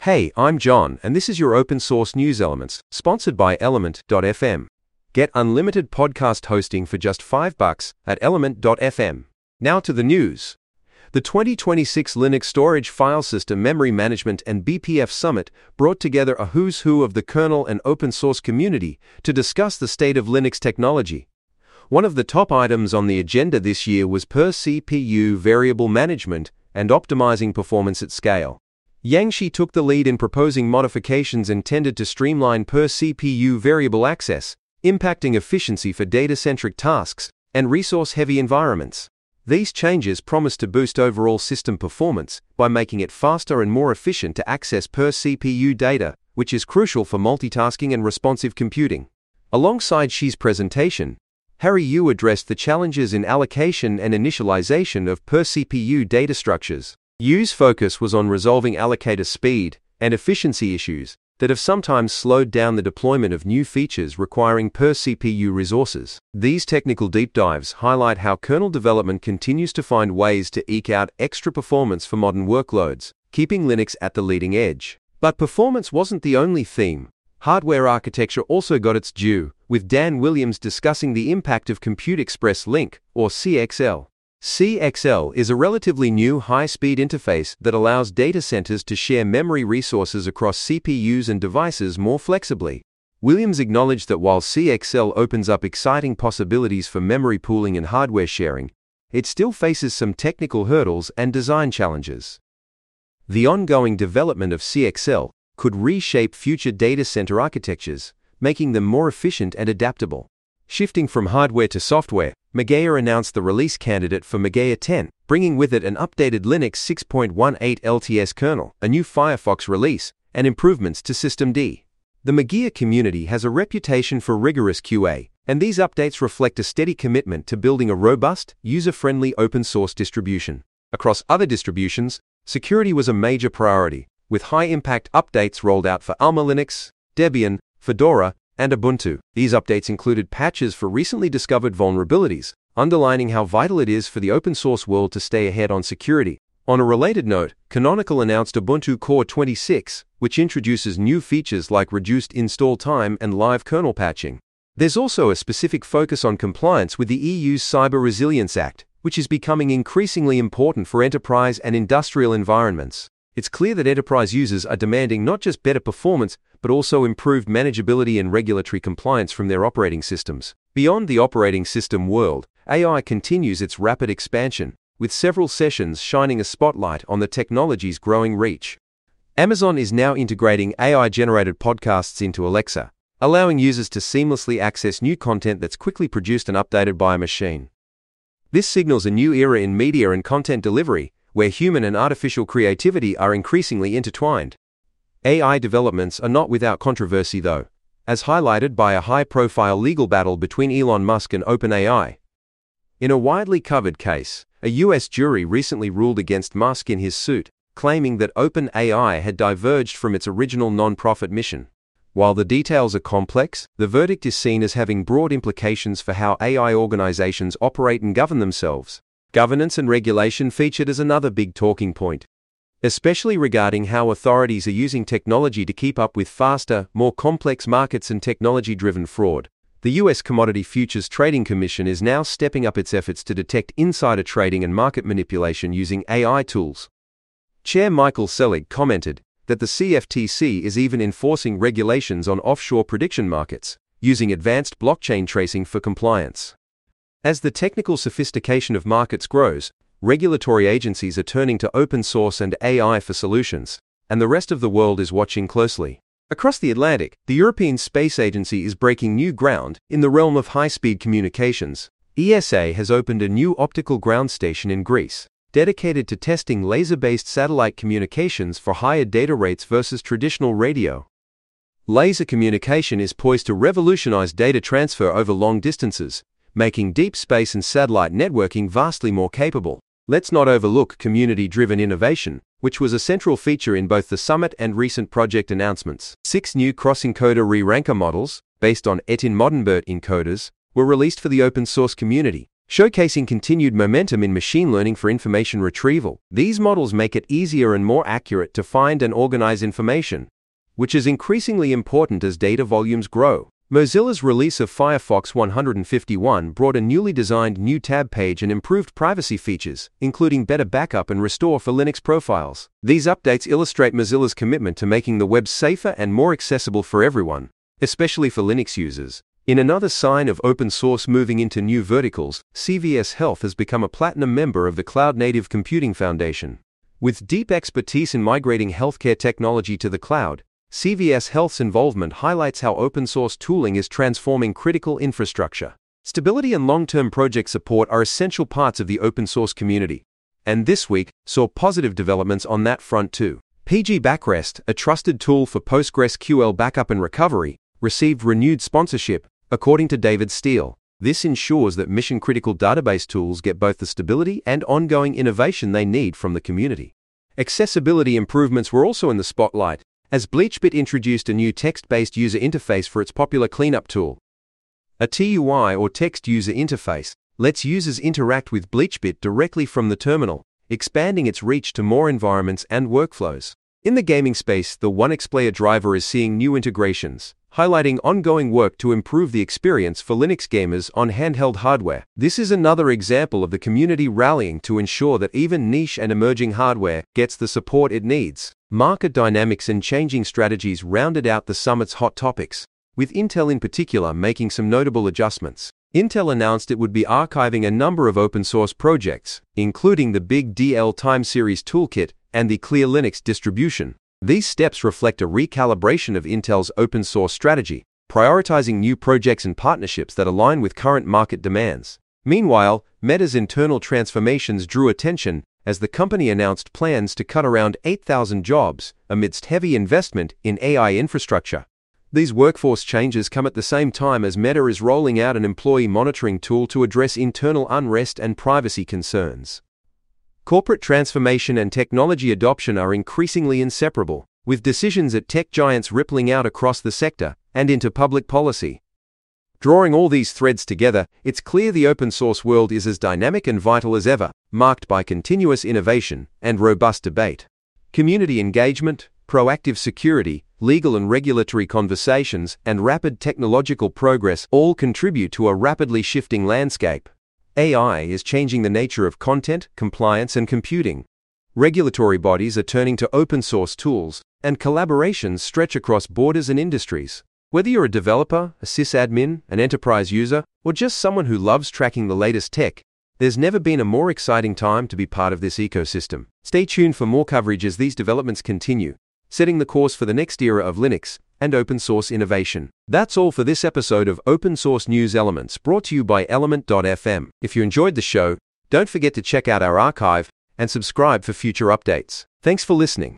Hey, I'm John, and this is your open source news elements, sponsored by Element.fm. Get unlimited podcast hosting for just $5 at Element.fm. Now to the news. The 2026 Linux Storage File System Memory Management and BPF Summit brought together a who's who of the kernel and open source community to discuss the state of Linux technology. One of the top items on the agenda this year was per CPU variable management and optimizing performance at scale. Yang Shi took the lead in proposing modifications intended to streamline per CPU variable access, impacting efficiency for data-centric tasks and resource-heavy environments. These changes promise to boost overall system performance by making it faster and more efficient to access per CPU data, which is crucial for multitasking and responsive computing. Alongside Shi's presentation, Harry Yu addressed the challenges in allocation and initialization of per CPU data structures. Yu's focus was on resolving allocator speed and efficiency issues that have sometimes slowed down the deployment of new features requiring per CPU resources. These technical deep dives highlight how kernel development continues to find ways to eke out extra performance for modern workloads, keeping Linux at the leading edge. But performance wasn't the only theme. Hardware architecture also got its due, with Dan Williams discussing the impact of Compute Express Link, or CXL. CXL is a relatively new high-speed interface that allows data centers to share memory resources across CPUs and devices more flexibly. Williams acknowledged that while CXL opens up exciting possibilities for memory pooling and hardware sharing, it still faces some technical hurdles and design challenges. The ongoing development of CXL could reshape future data center architectures, making them more efficient and adaptable. Shifting from hardware to software, Mageia announced the release candidate for Mageia 10, bringing with it an updated Linux 6.18 LTS kernel, a new Firefox release, and improvements to Systemd. The Mageia community has a reputation for rigorous QA, and these updates reflect a steady commitment to building a robust, user-friendly open-source distribution. Across other distributions, security was a major priority, with high-impact updates rolled out for Alma Linux, Debian, Fedora, and Ubuntu. These updates included patches for recently discovered vulnerabilities, underlining how vital it is for the open-source world to stay ahead on security. On a related note, Canonical announced Ubuntu Core 26, which introduces new features like reduced install time and live kernel patching. There's also a specific focus on compliance with the EU's Cyber Resilience Act, which is becoming increasingly important for enterprise and industrial environments. It's clear that enterprise users are demanding not just better performance, but also improved manageability and regulatory compliance from their operating systems. Beyond the operating system world, AI continues its rapid expansion, with several sessions shining a spotlight on the technology's growing reach. Amazon is now integrating AI-generated podcasts into Alexa, allowing users to seamlessly access new content that's quickly produced and updated by a machine. This signals a new era in media and content delivery, where human and artificial creativity are increasingly intertwined. AI developments are not without controversy though, as highlighted by a high-profile legal battle between Elon Musk and OpenAI. In a widely covered case, a US jury recently ruled against Musk in his suit, claiming that OpenAI had diverged from its original non-profit mission. While the details are complex, the verdict is seen as having broad implications for how AI organizations operate and govern themselves. Governance and regulation featured as another big talking point, especially regarding how authorities are using technology to keep up with faster, more complex markets and technology-driven fraud. The U.S. Commodity Futures Trading Commission is now stepping up its efforts to detect insider trading and market manipulation using AI tools. Chair Michael Selig commented that the CFTC is even enforcing regulations on offshore prediction markets, using advanced blockchain tracing for compliance. As the technical sophistication of markets grows, regulatory agencies are turning to open source and AI for solutions, and the rest of the world is watching closely. Across the Atlantic, the European Space Agency is breaking new ground in the realm of high-speed communications. ESA has opened a new optical ground station in Greece, dedicated to testing laser-based satellite communications for higher data rates versus traditional radio. Laser communication is poised to revolutionize data transfer over long distances, making deep space and satellite networking vastly more capable. Let's not overlook community-driven innovation, which was a central feature in both the summit and recent project announcements. 6 new cross-encoder re-ranker models, based on Etin Modernbert encoders, were released for the open-source community, showcasing continued momentum in machine learning for information retrieval. These models make it easier and more accurate to find and organize information, which is increasingly important as data volumes grow. Mozilla's release of Firefox 151 brought a newly designed new tab page and improved privacy features, including better backup and restore for Linux profiles. These updates illustrate Mozilla's commitment to making the web safer and more accessible for everyone, especially for Linux users. In another sign of open source moving into new verticals, CVS Health has become a platinum member of the Cloud Native Computing Foundation. With deep expertise in migrating healthcare technology to the cloud, CVS Health's involvement highlights how open-source tooling is transforming critical infrastructure. Stability and long-term project support are essential parts of the open-source community, and this week saw positive developments on that front too. PG Backrest, a trusted tool for PostgreSQL backup and recovery, received renewed sponsorship, according to David Steele. This ensures that mission-critical database tools get both the stability and ongoing innovation they need from the community. Accessibility improvements were also in the spotlight, as BleachBit introduced a new text-based user interface for its popular cleanup tool. A TUI or text user interface lets users interact with BleachBit directly from the terminal, expanding its reach to more environments and workflows. In the gaming space, the OneXPlayer driver is seeing new integrations, highlighting ongoing work to improve the experience for Linux gamers on handheld hardware. This is another example of the community rallying to ensure that even niche and emerging hardware gets the support it needs. Market dynamics and changing strategies rounded out the summit's hot topics, with Intel in particular making some notable adjustments. Intel announced it would be archiving a number of open-source projects, including the Big DL Time Series toolkit and the Clear Linux distribution. These steps reflect a recalibration of Intel's open-source strategy, prioritizing new projects and partnerships that align with current market demands. Meanwhile, Meta's internal transformations drew attention as the company announced plans to cut around 8,000 jobs amidst heavy investment in AI infrastructure. These workforce changes come at the same time as Meta is rolling out an employee monitoring tool to address internal unrest and privacy concerns. Corporate transformation and technology adoption are increasingly inseparable, with decisions at tech giants rippling out across the sector and into public policy. Drawing all these threads together, it's clear the open-source world is as dynamic and vital as ever, marked by continuous innovation and robust debate. Community engagement, proactive security, legal and regulatory conversations, and rapid technological progress all contribute to a rapidly shifting landscape. AI is changing the nature of content, compliance, and computing. Regulatory bodies are turning to open-source tools, and collaborations stretch across borders and industries. Whether you're a developer, a sysadmin, an enterprise user, or just someone who loves tracking the latest tech, there's never been a more exciting time to be part of this ecosystem. Stay tuned for more coverage as these developments continue, setting the course for the next era of Linux and open source innovation. That's all for this episode of Open Source News Elements, brought to you by Element.fm. If you enjoyed the show, don't forget to check out our archive and subscribe for future updates. Thanks for listening.